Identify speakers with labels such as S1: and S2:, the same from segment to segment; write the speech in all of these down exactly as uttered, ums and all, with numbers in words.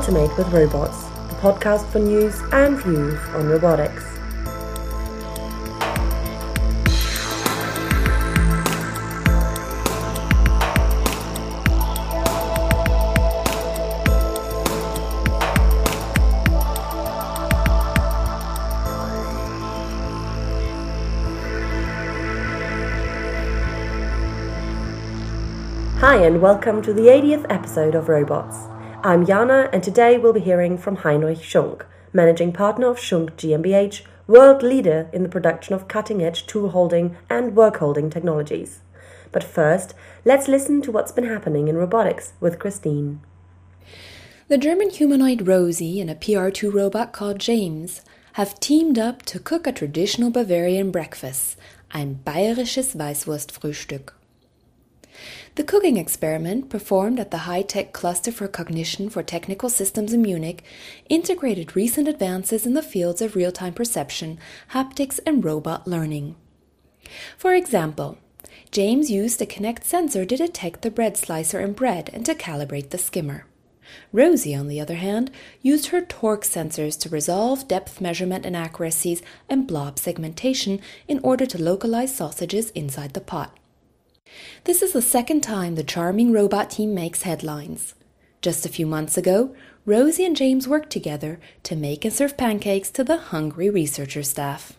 S1: Automate with Robots, the podcast for news and views on robotics. Hi and welcome to the eightieth episode of Robots. I'm Jana and today we'll be hearing from Heinrich Schunk, Managing Partner of Schunk GmbH, world leader in the production of cutting-edge tool holding and work holding technologies. But first, let's listen to what's been happening in robotics with Christine.
S2: The German humanoid Rosie and a P R two robot called James have teamed up to cook a traditional Bavarian breakfast, ein bayerisches Weißwurstfrühstück. The cooking experiment, performed at the high-tech Cluster for Cognition for Technical Systems in Munich, integrated recent advances in the fields of real-time perception, haptics, and robot learning. For example, James used a Kinect sensor to detect the bread slicer in bread and to calibrate the skimmer. Rosie, on the other hand, used her torque sensors to resolve depth measurement inaccuracies and blob segmentation in order to localize sausages inside the pot. This is the second time the charming robot team makes headlines. Just a few months ago, Rosie and James worked together to make and serve pancakes to the hungry researcher staff.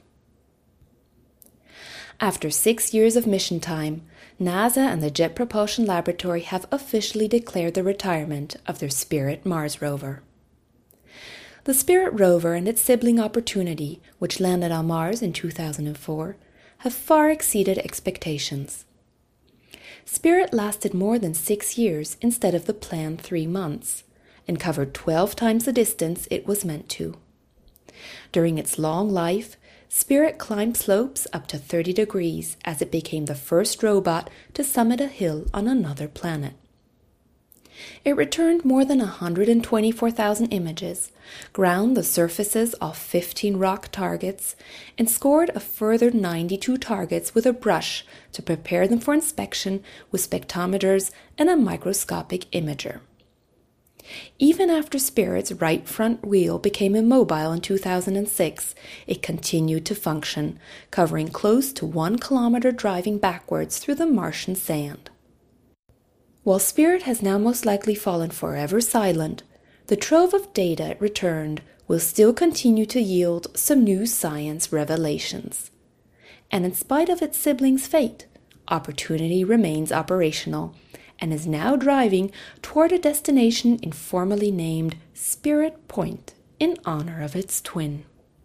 S2: After six years of mission time, NASA and the Jet Propulsion Laboratory have officially declared the retirement of their Spirit Mars rover. The Spirit rover and its sibling Opportunity, which landed on Mars in two thousand four, have far exceeded expectations. Spirit lasted more than six years instead of the planned three months, and covered twelve times the distance it was meant to. During its long life, Spirit climbed slopes up to thirty degrees as it became the first robot to summit a hill on another planet. It returned more than one hundred twenty-four thousand images, ground the surfaces of fifteen rock targets, and scored a further ninety-two targets with a brush to prepare them for inspection with spectrometers and a microscopic imager. Even after Spirit's right front wheel became immobile in two thousand six, it continued to function, covering close to one kilometer driving backwards through the Martian sand. While Spirit has now most likely fallen forever silent, the trove of data it returned will still continue to yield some new science revelations. And in spite of its siblings' fate, Opportunity remains operational and is now driving toward a destination informally named Spirit Point in honor of its twin.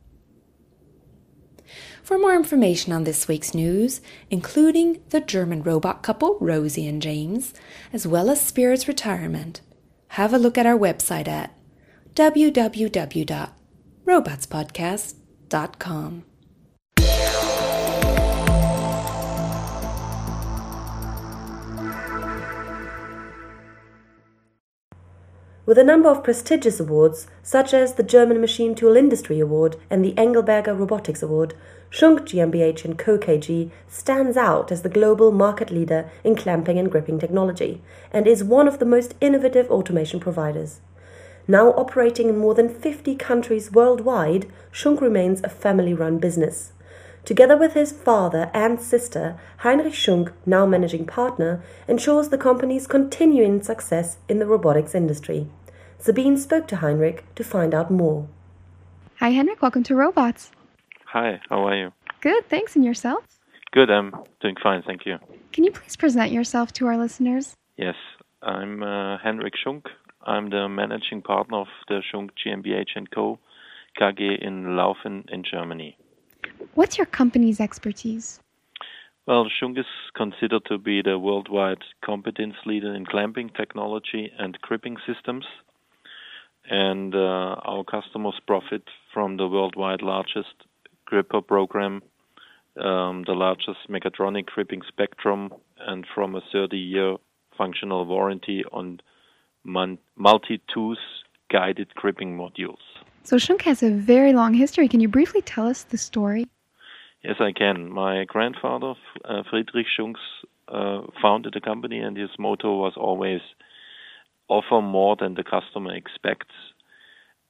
S2: For more information on this week's news, including the German robot couple Rosie and James, as well as Spirit's retirement, have a look at our website at w w w dot robots podcast dot com.
S1: With a number of prestigious awards, such as the German Machine Tool Industry Award and the Engelberger Robotics Award, Schunk GmbH and Co. K G stands out as the global market leader in clamping and gripping technology and is one of the most innovative automation providers. Now operating in more than fifty countries worldwide, Schunk remains a family-run business. Together with his father and sister, Heinrich Schunk, now managing partner, ensures the company's continuing success in the robotics industry. Sabine spoke to Heinrich to find out more.
S3: Hi Heinrich, welcome to Robots.
S4: Hi, how are you?
S3: Good, thanks. And yourself?
S4: Good, I'm doing fine, thank you.
S3: Can you please present yourself to our listeners?
S4: Yes, I'm uh, Heinrich Schunk. I'm the managing partner of the Schunk GmbH and Co. K G in Laufen in Germany.
S3: What's your company's expertise?
S4: Well, Schunk is considered to be the worldwide competence leader in clamping technology and gripping systems. And uh, our customers profit from the worldwide largest gripper program, um, the largest mechatronic gripping spectrum, and from a thirty-year functional warranty on man- multi-tooth guided gripping modules.
S3: So Schunk has a very long history. Can you briefly tell us the story?
S4: Yes, I can. My grandfather, uh, Friedrich Schunk, uh, founded the company, and his motto was always offer more than the customer expects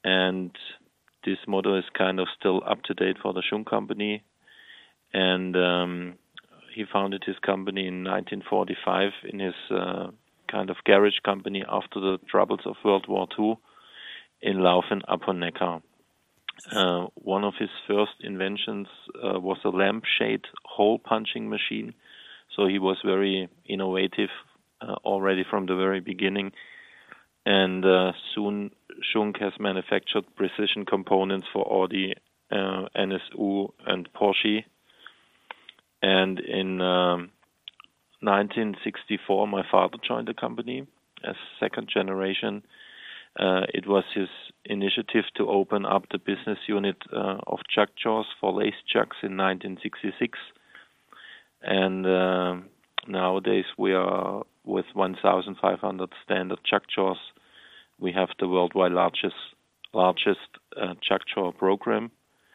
S4: and this motto is kind of still up to date for the Schunk company. And um, he founded his company in nineteen forty-five in his uh, kind of garage company after the troubles of World War Two in Laufen upon Neckar. Uh, one of his first inventions uh, was a lampshade hole punching machine. So he was very innovative uh, already from the very beginning. And uh, soon Schunk has manufactured precision components for Audi, uh, N S U, and Porsche. And in um, nineteen sixty-four, my father joined the company as second generation. Uh, it was his initiative to open up the business unit uh, of chuck jaws for lace chucks in nineteen sixty-six. And uh, nowadays we are with one thousand five hundred standard chuck jaws. We have the worldwide largest largest uh, chuck jaw program.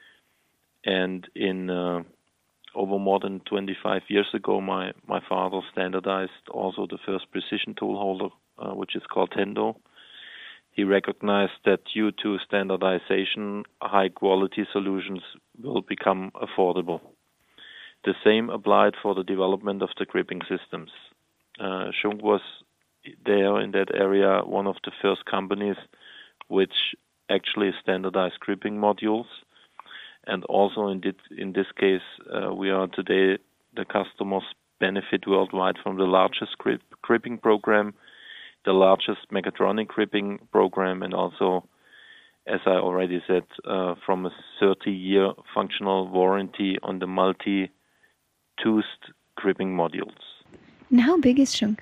S4: And in uh, over more than twenty-five years ago, my, my father standardized also the first precision tool holder, uh, which is called Tendo. He recognized that due to standardization, high-quality solutions will become affordable. The same applied for the development of the gripping systems. Uh, Schunk was there in that area one of the first companies which actually standardized gripping modules. And also in this, in this case, uh, we are today, the customers benefit worldwide from the largest grip, gripping program, the largest mechatronic gripping program, and also, as I already said, uh, from a thirty-year functional warranty on the multi-toothed gripping modules.
S3: And how big is Schunk?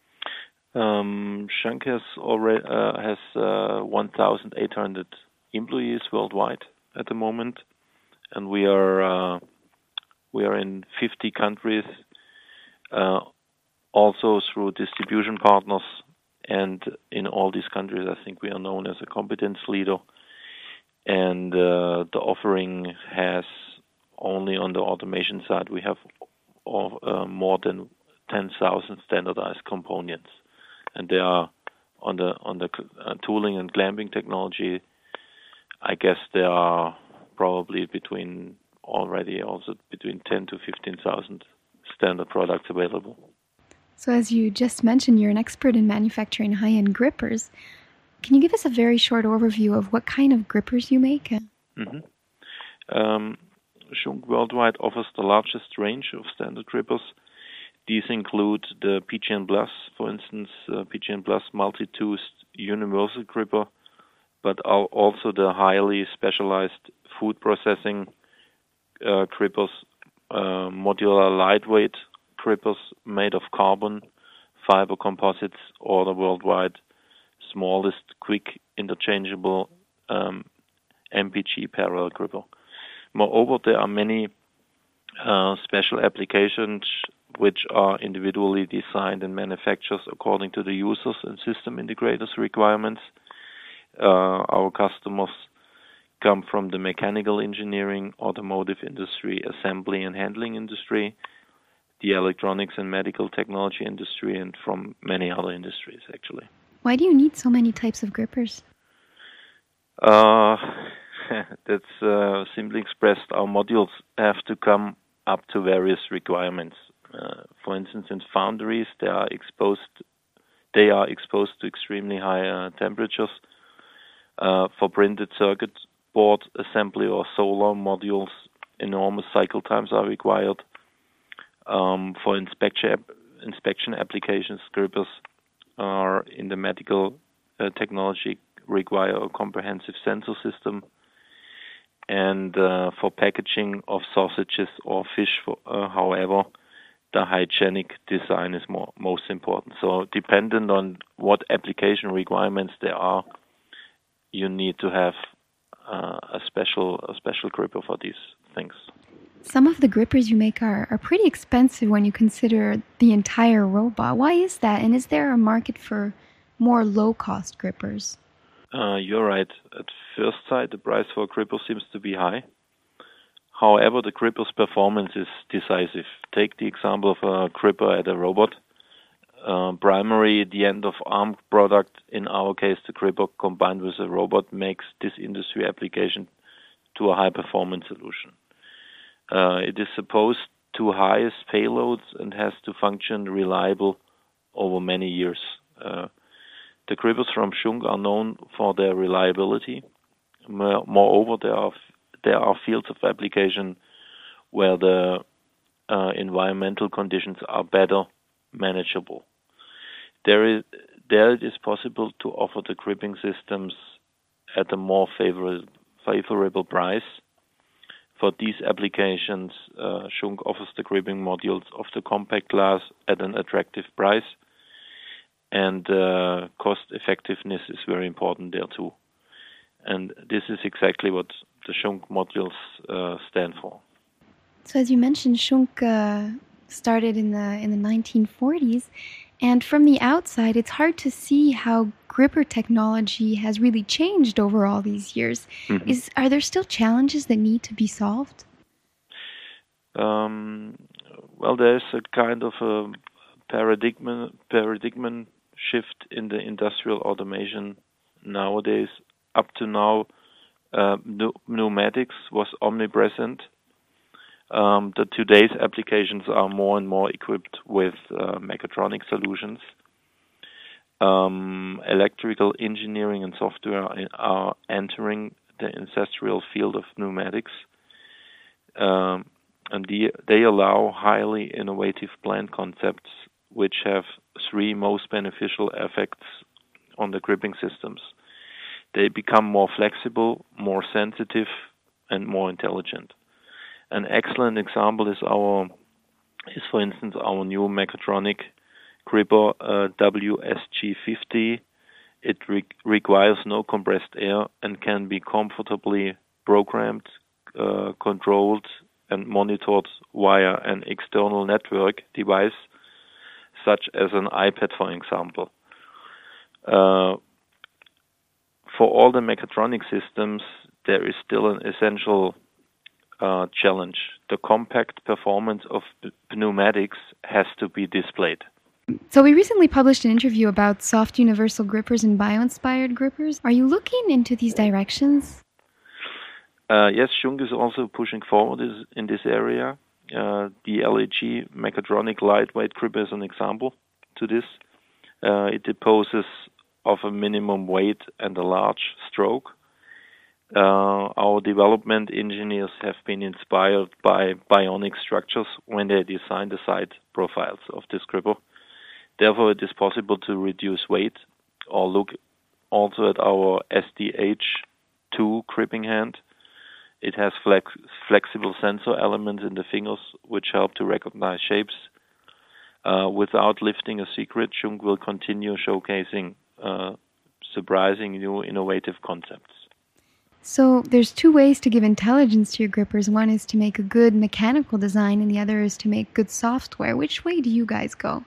S4: Um, Schunk has already uh, has uh, one thousand eight hundred employees worldwide at the moment, and we are uh, we are in fifty countries, uh, also through distribution partners. And in all these countries, I think we are known as a competence leader. And uh, the offering has only on the automation side, we have all, uh, more than ten thousand standardized components. And they are on the on the uh, tooling and clamping technology. I guess there are probably between already also between ten to fifteen thousand standard products available.
S3: So as you just mentioned, you're an expert in manufacturing high-end grippers. Can you give us a very short overview of what kind of grippers you make?
S4: Mm-hmm. Um, Schunk Worldwide offers the largest range of standard grippers. These include the P G N Plus, for instance, uh, P G N Plus multi-toothed universal gripper, but also the highly specialized food processing uh, grippers, uh, modular lightweight grippers made of carbon fiber composites, or the worldwide smallest quick interchangeable um, M P G parallel gripper. Moreover, there are many uh, special applications which are individually designed and manufactured according to the users and system integrators' requirements. Uh, our customers come from the mechanical engineering, automotive industry, assembly and handling industry, the electronics and medical technology industry, and from many other industries, actually.
S3: Why do you need so many types of grippers?
S4: Uh, that's uh, simply expressed, our modules have to come up to various requirements. Uh, for instance, in foundries, they are exposed. They are exposed to extremely high uh, temperatures. Uh, for printed circuit board assembly or solar modules, enormous cycle times are required. Um, for inspection inspection applications, grippers are in the medical uh, technology require a comprehensive sensor system. And uh, for packaging of sausages or fish, for, uh, however, the hygienic design is more most important. So dependent on what application requirements there are, you need to have uh, a special a special gripper for these things.
S3: Some of the grippers you make are, are pretty expensive when you consider the entire robot. Why is that? And is there a market for more low-cost grippers?
S4: Uh, you're right. At first sight, the price for a gripper seems to be high. However, the gripper's performance is decisive. Take the example of a gripper at a robot. Uh, primary, the end-of-arm product, in our case the gripper, combined with a robot, makes this industry application to a high-performance solution. Uh, it is supposed to highest payloads and has to function reliable over many years. Uh, the grippers from Schunk are known for their reliability. Moreover, there are there are fields of application where the uh, environmental conditions are better manageable. There is there it is possible to offer the gripping systems at a more favorable favorable price. For these applications, uh, Schunk offers the gripping modules of the compact class at an attractive price, and uh, cost effectiveness is very important there too. And this is exactly what the Schunk modules uh, stand for.
S3: So, as you mentioned, Schunk uh, started in the in the nineteen forties, and from the outside, it's hard to see how gripper technology has really changed over all these years. Mm-hmm. Is are there still challenges that need to be solved?
S4: Um, well, there's a kind of a paradigm paradigm shift in the industrial automation nowadays. Up to now, uh, pneumatics was omnipresent. Um, the today's applications are more and more equipped with uh, mechatronic solutions. Um, electrical engineering and software are entering the industrial field of pneumatics, um, and the, they allow highly innovative plant concepts which have three most beneficial effects on the gripping systems. They become more flexible, more sensitive, and more intelligent. An excellent example is our, is for instance our new mechatronic gripper uh, W S G fifty. It re- requires no compressed air and can be comfortably programmed, uh, controlled, and monitored via an external network device, such as an iPad, for example. Uh, for all the mechatronic systems, there is still an essential Uh, challenge. The compact performance of p- pneumatics has to be displayed.
S3: So we recently published an interview about soft universal grippers and bio-inspired grippers. Are you looking into these directions?
S4: Uh, yes, Schunk is also pushing forward is, in this area. Uh, the L A G mechatronic lightweight gripper is an example to this. Uh, it disposes of a minimum weight and a large stroke. Uh, our development engineers have been inspired by bionic structures when they designed the side profiles of this gripper. Therefore, it is possible to reduce weight, or look also at our S D H two gripping hand. It has flex flexible sensor elements in the fingers which help to recognize shapes. Uh, without lifting a secret, Schunk will continue showcasing uh, surprising new innovative concepts.
S3: So there's two ways to give intelligence to your grippers. One is to make a good mechanical design, and the other is to make good software. Which way do you guys go?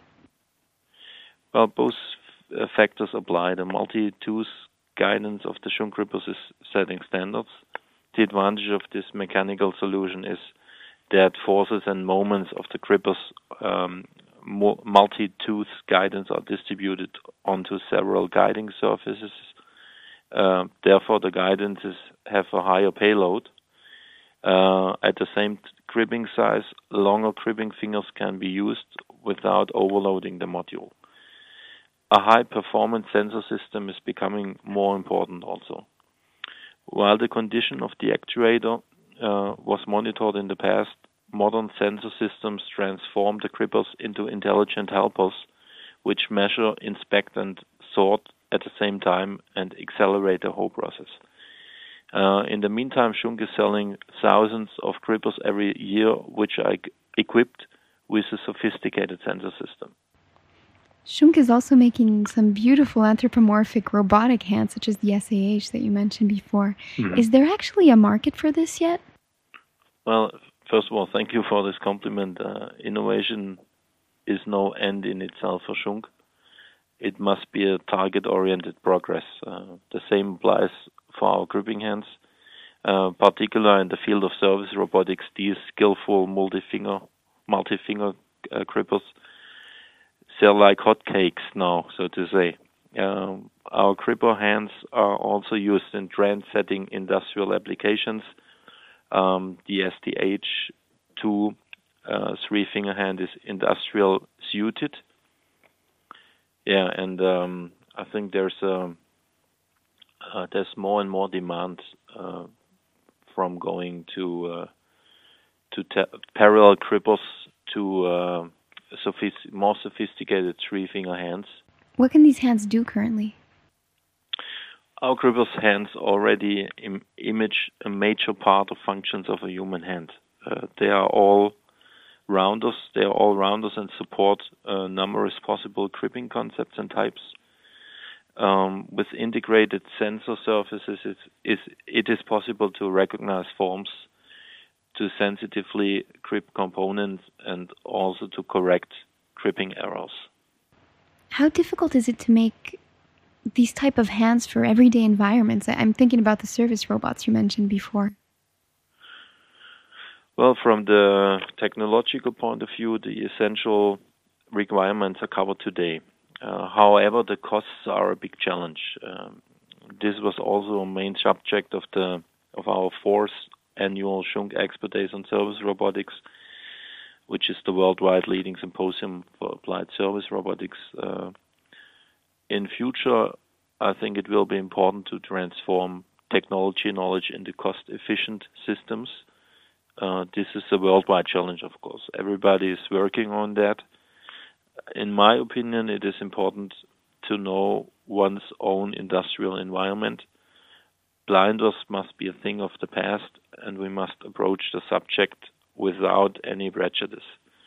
S4: Well, both uh, factors apply. The multi-tooth guidance of the Schunk grippers is setting standards. The advantage of this mechanical solution is that forces and moments of the grippers um, multi-tooth guidance are distributed onto several guiding surfaces. Uh, therefore, the guidances have a higher payload. Uh, at the same t- gripping size, longer gripping fingers can be used without overloading the module. A high-performance sensor system is becoming more important also. While the condition of the actuator uh, was monitored in the past, modern sensor systems transform the grippers into intelligent helpers, which measure, inspect, and sort at the same time and accelerate the whole process. Uh, in the meantime, Schunk is selling thousands of grippers every year, which are e- equipped with a sophisticated sensor system.
S3: Schunk is also making some beautiful anthropomorphic robotic hands, such as the S A H that you mentioned before. Mm-hmm. Is there actually a market for this yet?
S4: Well, first of all, thank you for this compliment. Uh, innovation is no end in itself for Schunk. It must be a target-oriented progress. Uh, the same applies for our gripping hands. Uh, particularly in the field of service robotics, these skillful multi-finger, multi-finger uh, grippers sell like hotcakes now, so to say. Um, our gripper hands are also used in trend-setting industrial applications. Um, the S T H two uh, three-finger hand is industrial suited. Yeah, and um, I think there's a, uh, there's more and more demand uh, from going to uh, to te- parallel grippers to uh, sophist- more sophisticated three-finger hands.
S3: What can these hands do currently?
S4: Our grippers' hands already Im- image a major part of functions of a human hand. Uh, they are all rounders. They are all rounders and support uh, numerous possible gripping concepts and types. Um, with integrated sensor surfaces, it's, it's, it is possible to recognize forms, to sensitively grip components, and also to correct gripping errors.
S3: How difficult is it to make these type of hands for everyday environments? I'm thinking about the service robots you mentioned before.
S4: Well, from the technological point of view, the essential requirements are covered today. Uh, however, the costs are a big challenge. Um, this was also a main subject of the of our fourth annual Schunk Expo Days on Service Robotics, which is the worldwide leading symposium for applied service robotics. Uh, in future, I think it will be important to transform technology knowledge into cost-efficient systems. Uh, this is a worldwide challenge, of course. Everybody is working on that. In my opinion, it is important to know one's own industrial environment. Blinders must be a thing of the past, and we must approach the subject without any prejudice.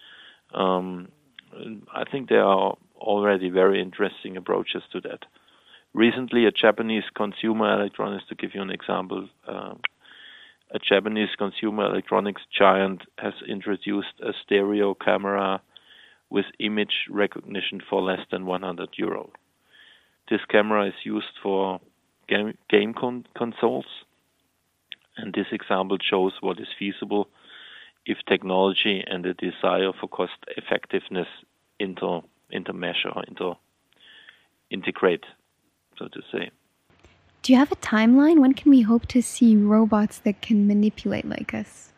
S4: Um, I think there are already very interesting approaches to that. Recently, a Japanese consumer electronics, to give you an example, uh, a Japanese consumer electronics giant has introduced a stereo camera with image recognition for less than one hundred euro. This camera is used for game, game con- consoles, and this example shows what is feasible if technology and the desire for cost effectiveness inter, intermeasure, inter, integrate, so to say.
S3: Do you have a timeline? When can we hope to see robots that can manipulate like us?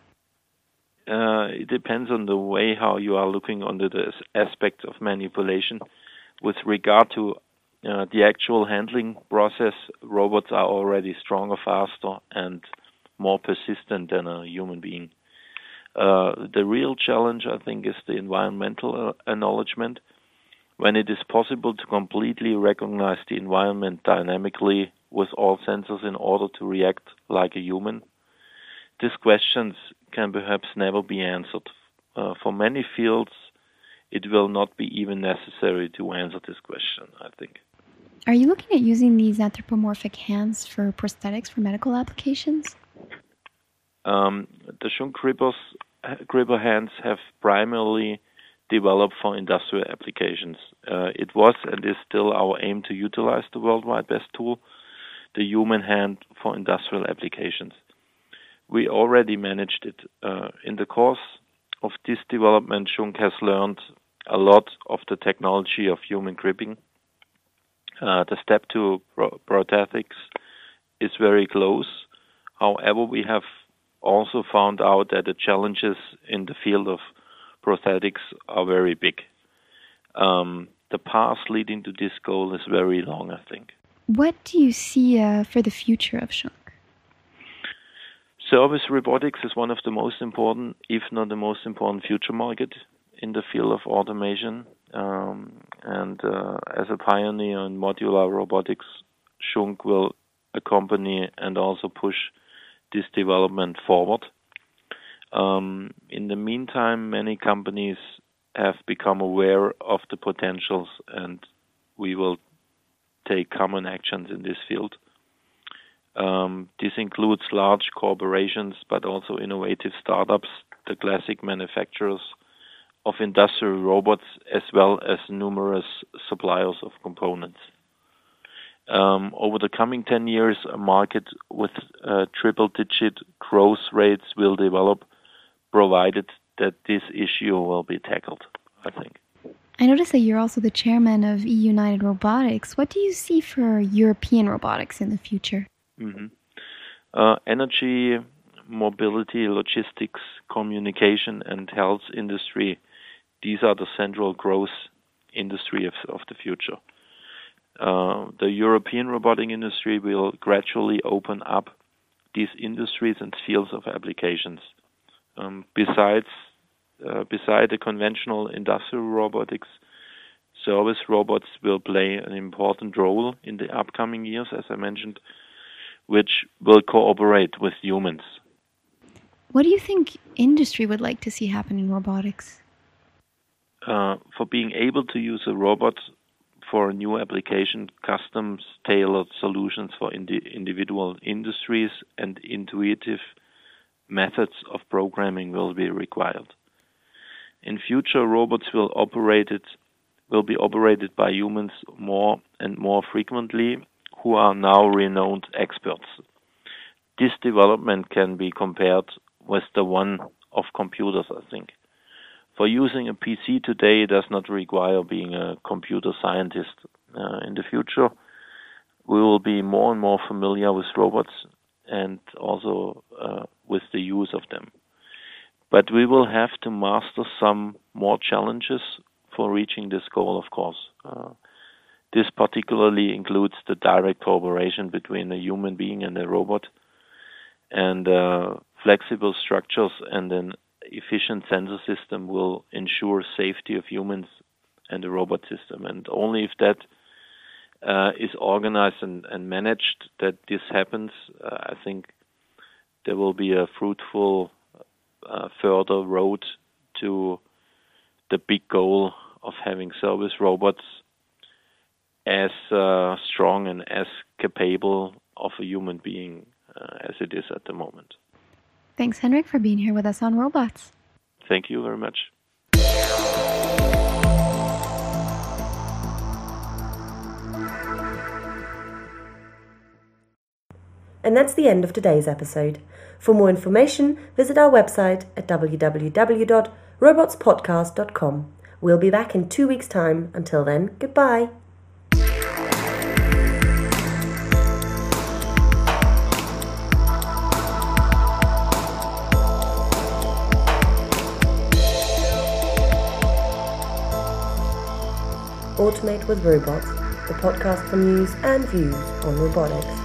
S4: Uh, it depends on the way how you are looking onto the aspect of manipulation. With regard to uh, the actual handling process, robots are already stronger, faster, and more persistent than a human being. Uh, the real challenge, I think, is the environmental acknowledgement. When it is possible to completely recognize the environment dynamically with all sensors in order to react like a human, these questions can perhaps never be answered. Uh, for many fields, it will not be even necessary to answer this question, I think.
S3: Are you looking at using these anthropomorphic hands for prosthetics for medical applications?
S4: Um, the Schunk grippers, gripper hands have primarily developed for industrial applications. Uh, it was and is still our aim to utilize the worldwide best tool, the human hand, for industrial applications. We already managed it. Uh, in the course of this development, Schunk has learned a lot of the technology of human gripping. Uh, the step to pro- prosthetics is very close. However, we have also found out that the challenges in the field of prosthetics are very big. Um, the path leading to this goal is very long, I think.
S3: What do you see uh, for the future of Schunk?
S4: Service robotics is one of the most important, if not the most important, future market in the field of automation. Um, and uh, as a pioneer in modular robotics, Schunk will accompany and also push this development forward. Um, in the meantime, many companies have become aware of the potentials, and we will take common actions in this field. Um, this includes large corporations, but also innovative startups, the classic manufacturers of industrial robots, as well as numerous suppliers of components. Um, over the coming ten years, a market with uh, triple-digit growth rates will develop, provided that this issue will be tackled, I think.
S3: I noticed that you're also the chairman of eUnited Robotics. What do you see for European robotics in the future?
S4: Mm-hmm. Uh, energy, mobility, logistics, communication, and health industry, these are the central growth industry of, of the future. Uh, the European robotic industry will gradually open up these industries and fields of applications. Um, besides, uh, beside the conventional industrial robotics, service robots will play an important role in the upcoming years, as I mentioned, which will cooperate with humans.
S3: What do you think industry would like to see happen in robotics?
S4: Uh, for being able to use a robot for a new application, custom tailored solutions for indi- individual industries and intuitive methods of programming will be required. In future, robots will operated will be operated by humans more and more frequently, who are now renowned experts. This development can be compared with the one of computers, I think. For using a P C today, it does not require being a computer scientist. Uh, in the future, we will be more and more familiar with robots and also uh, with the use of them. But we will have to master some more challenges for reaching this goal, of course. Uh, this particularly includes the direct cooperation between a human being and a robot, and uh, flexible structures and an efficient sensor system will ensure safety of humans and the robot system. And only if that uh, is organized and, and managed, that this happens, uh, I think there will be a fruitful uh, further road to the big goal of having service robots as uh, strong and as capable of a human being uh, as it is at the moment.
S3: Thanks, Henrik, for being here with us on Robots.
S4: Thank you very much.
S1: And that's the end of today's episode. For more information, visit our website at w w w dot robots podcast dot com. We'll be back in two weeks' time. Until then, goodbye. Automate with Robots, the podcast for news and views on robotics.